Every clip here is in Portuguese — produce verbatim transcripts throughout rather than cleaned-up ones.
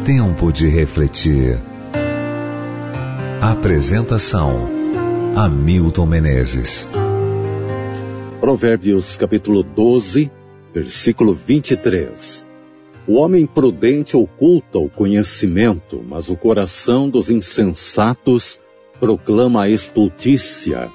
Tempo de refletir. Apresentação: Hamilton Menezes. Provérbios capítulo doze, versículo vinte e três. O homem prudente oculta o conhecimento, mas o coração dos insensatos proclama a estultícia.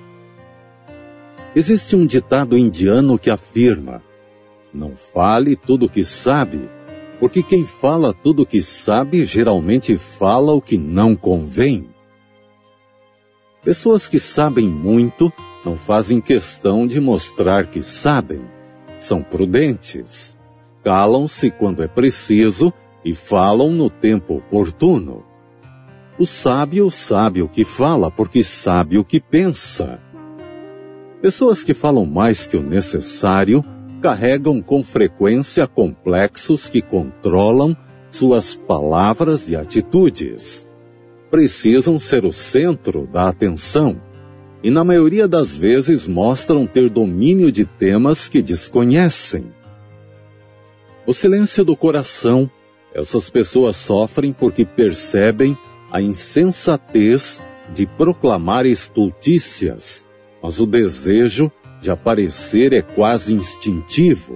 Existe um ditado indiano que afirma: não fale tudo o que sabe, porque quem fala tudo o que sabe geralmente fala o que não convém. Pessoas que sabem muito não fazem questão de mostrar que sabem. São prudentes. Calam-se quando é preciso e falam no tempo oportuno. O sábio sabe o que fala porque sabe o que pensa. Pessoas que falam mais que o necessário carregam com frequência complexos que controlam suas palavras e atitudes. Precisam ser o centro da atenção e, na maioria das vezes, mostram ter domínio de temas que desconhecem. O silêncio do coração, essas pessoas sofrem porque percebem a insensatez de proclamar estultícias, mas o desejo de aparecer é quase instintivo.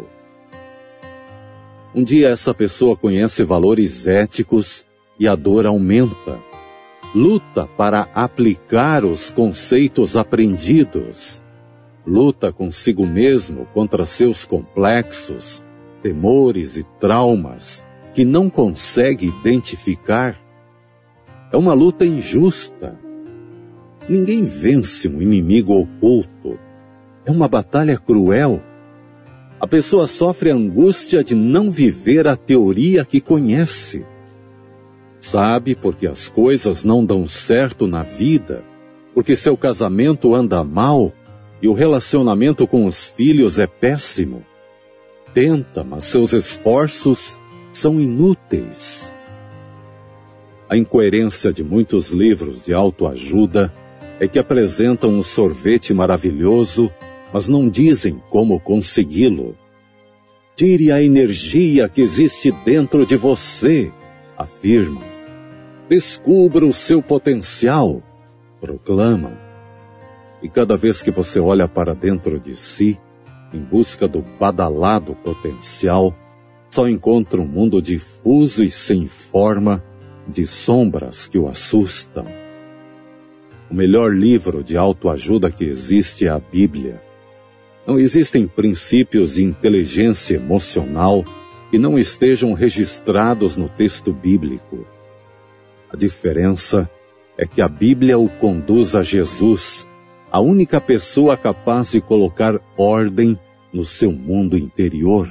Um dia essa pessoa conhece valores éticos e a dor aumenta. Luta para aplicar os conceitos aprendidos. Luta consigo mesmo contra seus complexos, temores e traumas que não consegue identificar. É uma luta injusta. Ninguém vence um inimigo oculto. É uma batalha cruel. A pessoa sofre a angústia de não viver a teoria que conhece. Sabe porque as coisas não dão certo na vida, porque seu casamento anda mal e o relacionamento com os filhos é péssimo. Tenta, mas seus esforços são inúteis. A incoerência de muitos livros de autoajuda é que apresentam um sorvete maravilhoso, mas não dizem como consegui-lo. Tire a energia que existe dentro de você, afirma. Descubra o seu potencial, proclama. E cada vez que você olha para dentro de si, em busca do badalado potencial, só encontra um mundo difuso e sem forma, de sombras que o assustam. O melhor livro de autoajuda que existe é a Bíblia. Não existem princípios de inteligência emocional que não estejam registrados no texto bíblico. A diferença é que a Bíblia o conduz a Jesus, a única pessoa capaz de colocar ordem no seu mundo interior.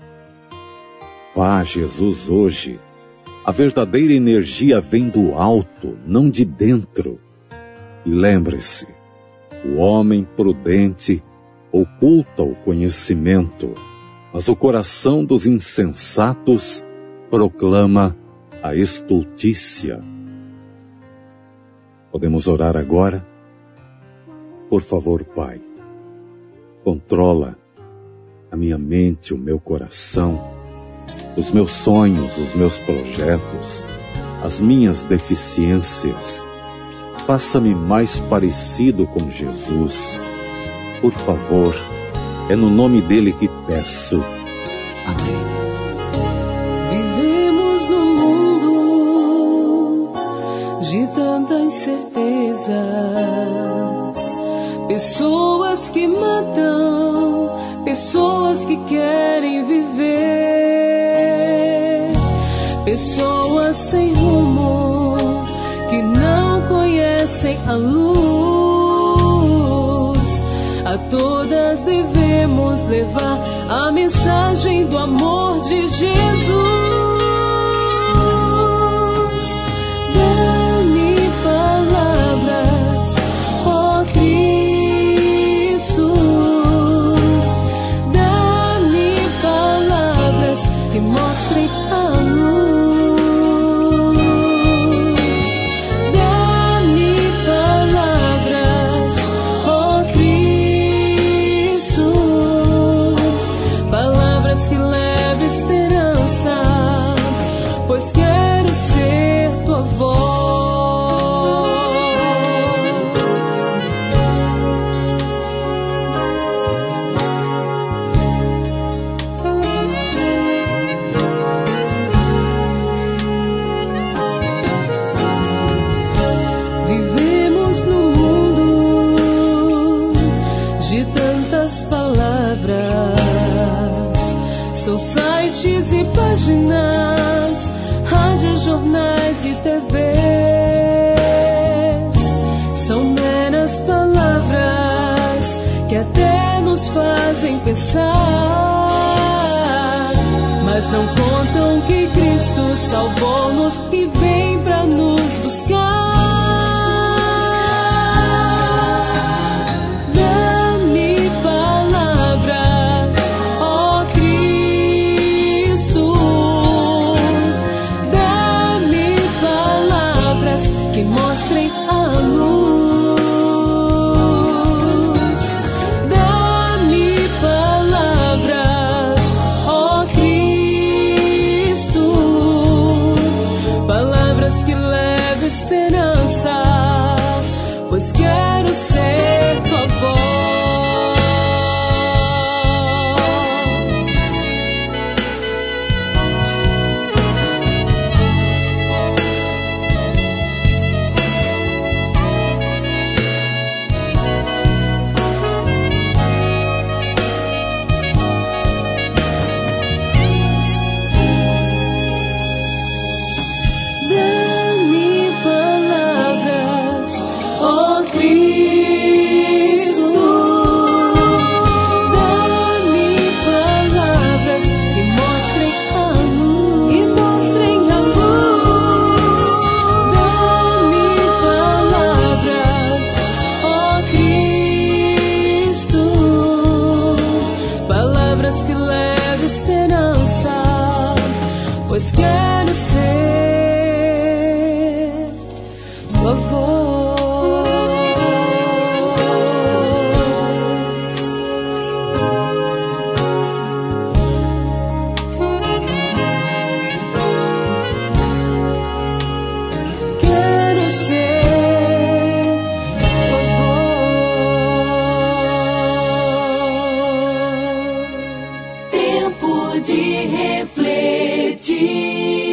Vá a Jesus hoje. A verdadeira energia vem do alto, não de dentro. E lembre-se, o homem prudente oculta o conhecimento, mas o coração dos insensatos proclama a estultícia. Podemos orar agora? Por favor, Pai, controla a minha mente, o meu coração, os meus sonhos, os meus projetos, as minhas deficiências. Faça-me mais parecido com Jesus. Por favor, é no nome dele que peço. Amém. Vivemos num mundo de tantas certezas, pessoas que matam, pessoas que querem viver, pessoas sem rumo, que não conhecem a luz. A todas devemos levar a mensagem do amor de Jesus. Dá-me palavras, ó Cristo. Dá-me palavras que mostrem a luz. Que leva esperança São sites e páginas, rádios, jornais e T Vs. São meras palavras que até nos fazem pensar, mas não contam que Cristo salvou-nos e vem pra nos buscar. Dá-me palavras, ó Cristo. Dá-me palavras que mostrem a luz. Dá-me palavras, ó Cristo. Palavras que levam esperança, pois quero ser tua voz. Dá-me palavras, ó Cristo. Dá-me palavras que mostrem a luz. E mostrem a luz. Dá-me palavras, ó Cristo. Palavras que levam esperança, pois quero ser tua voz. Quero ser tua voz. Tempo de refletir.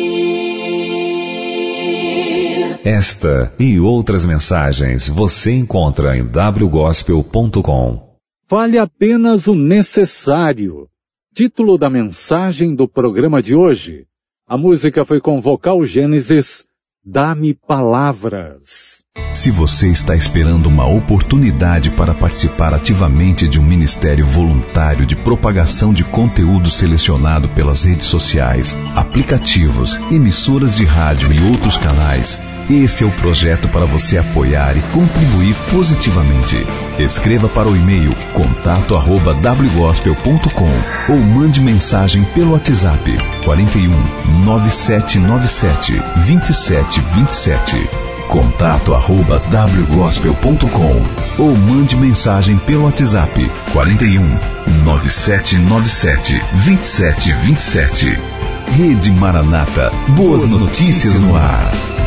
Esta e outras mensagens você encontra em w gospel ponto com. Fale apenas o necessário. Título da mensagem do programa de hoje. A música foi com vocal Gênesis, Dá-me palavras. Se você está esperando uma oportunidade para participar ativamente de um ministério voluntário de propagação de conteúdo selecionado pelas redes sociais, aplicativos, emissoras de rádio e outros canais, este é o projeto para você apoiar e contribuir positivamente. Escreva para o e-mail contato arroba w gospel ponto com ou mande mensagem pelo WhatsApp quarenta e um, nove sete nove sete, vinte e sete vinte e sete. Contato arroba w gospel ponto com ou mande mensagem pelo WhatsApp quarenta e um, nove sete nove sete, vinte e sete vinte e sete. Rede Maranata, boas notícias no ar.